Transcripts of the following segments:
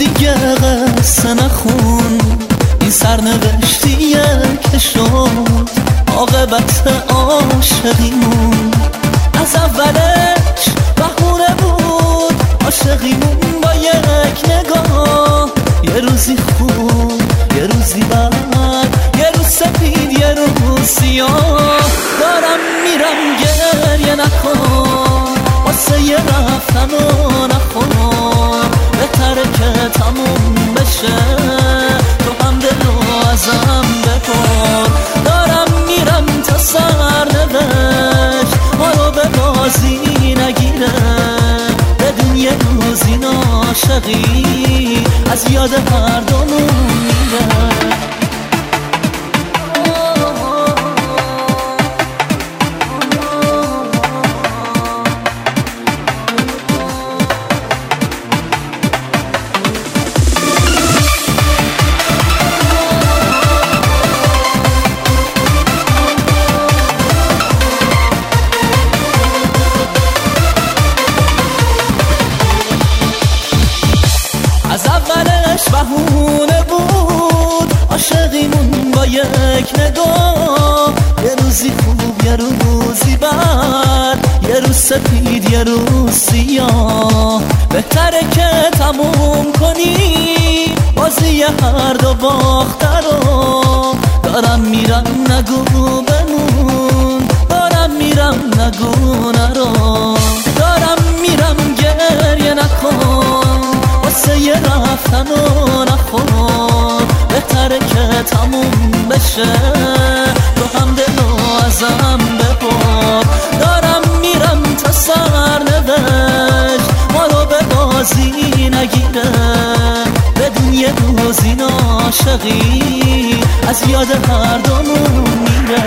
دیگه قصه نخون، این سرنوشتیه که شد عاقبت عاشقیمون. از اولش بهونه بود عاشقیمون با یک نگاه، یه روزی خوب یه روزی بد، یه روز سفید یه روز سیاه. دارم میرم گریه نکن، واسه یه رفتن و نخون، بهتره که تموم بشه، تو هم دلو ازم بپر. دارم میرم تا سرنوشت ما رو به بازی نگیره، بدون یه روز این عاشقی از یاد هر دومون میره. از اولش بهونه بود عاشقیمون با یک نگاه، یه روزی خوب یه روزی بد، یه روز سپید یه روز سیاه. بهتره که تموم کنی بازی هر دو باخته رو. دارم میرم نگو بمون، دارم میرم نگو نرو. دارم میرم گریه نکن، واسه یه رفتن و نخون، بهتره که تموم بشه، تو هم دلو ازم بپر. دارم میرم تا سرنوشت ما رو به بازی نگیره، بدون یه روز این عاشقی از یاد هر دومون میره.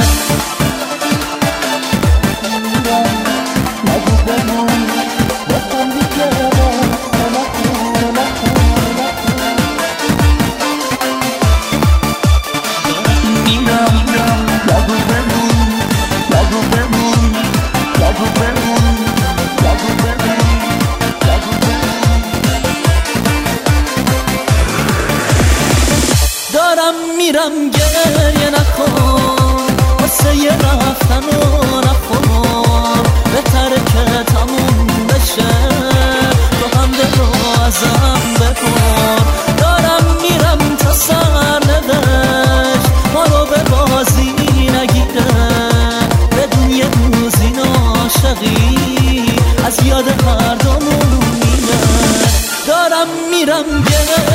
دارم میرم گریه نکن، واسه یه رفتن و نخون، بهتره که تموم بشه، تو هم دلو ازم بپر. دارم میرم تا سرنوشت ما رو به بازی نگیره، بدون یه روز این عاشقی از یاد هر دومون میره. دارم میرم گریه